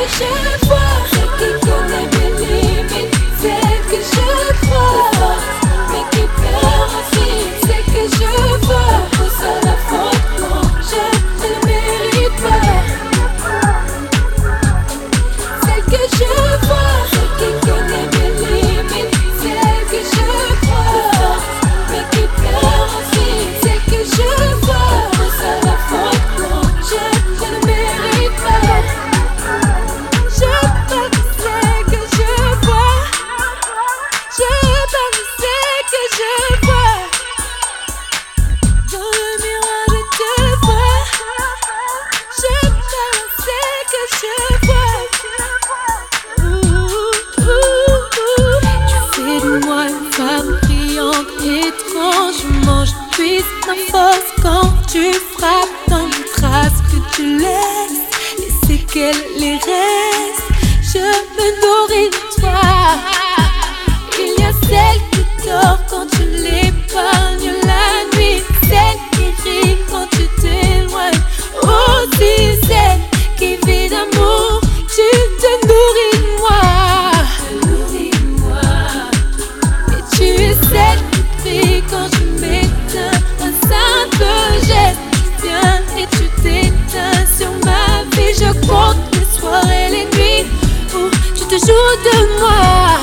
je vois, celle qui connaît mes limites, celle que je crois, mais qui perd aussi, celle que je vois. Pour ça la faute, non, je ne le mérite pas. Celle que je vois, celle qui connaît mes limites, celle que je crois, mais qui perd aussi, celle que je vois. Pour ça la faute, non, je ne le mérite pas. Je parle de celle que je vois. Je parle de celle que je vois. Dans le miroir je te vois. Je parle de celle que je vois. Tu fais de moi une femme brillante, étrangement je puise ma force quand tu frappes dans les traces que tu laisses, les séquelles, les restes. Je me nourris de toi. Il y a celle qui dort quand tu l'épargnes la nuit, celle qui rit quand tu t'éloignes, aussi celle qui vit d'amour. Tu te nourris de moi, et tu es celle qui prie quand je m'éteins. Un simple geste, tu viens et tu t'éteins sur ma vie. Je compte les soirées, les nuits où tu te joues de moi.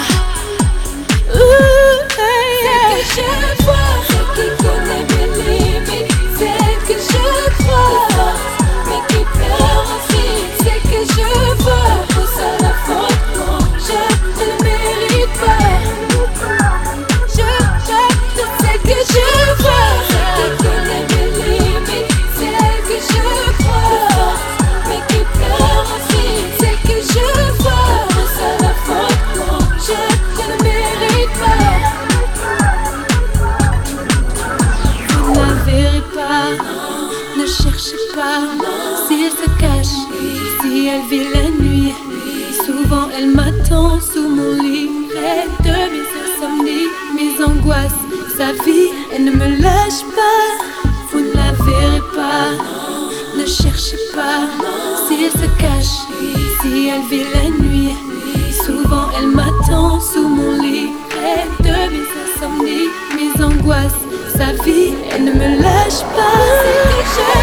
Celle que je vois, celle qui connaît mes limites, celle que je crois, mais qui perd aussi, celle que je vois. Pour ça la faute, non, je ne le mérite pas. Je parle de celle que je vois, celle qui connaît mes limites, celle que je crois, mais qui perd aussi, celle que je vois. Pour ça la faute, non, je ne le mérite pas. Vous ne la verrez pas, ne cherchez pas, si elle se cache, si elle vit la nuit. Souvent elle m'attend sous mon lit, près de mes insomnies, mes angoisses, sa vie, elle ne me lâche pas. Vous ne la verrez pas, ne cherchez pas, si elle se cache, si elle vit la nuit. Souvent elle m'attend sous mon lit, près de mes insomnies, mes angoisses, sa vie, elle ne me lâche pas. C'est que je